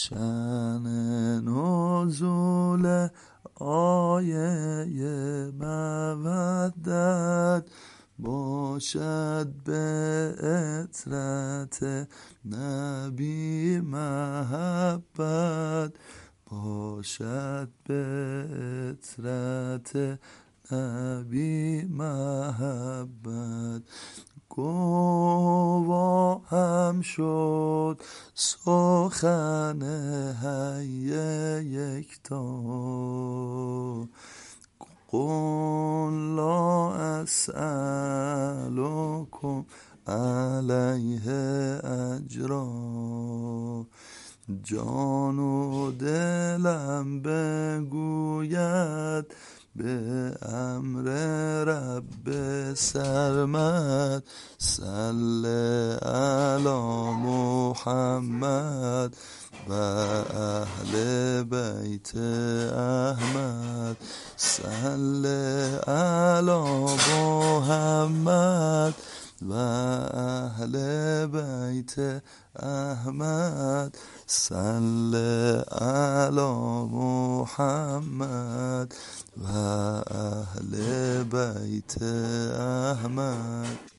شأن نزول آیه مودت باشد به عطرت نبی محبت، باشد به عطرت نبی محبت. گواهم شد سخن حی یکتا، قل لا اسألکم علیه اجرا. جان و دلم بگوید به امر رب سرمد، صل علی محمد و اهل بیت احمد، صل علی محمد و اهل بیت احمد، صل علی محمد و اهل بیت احمد.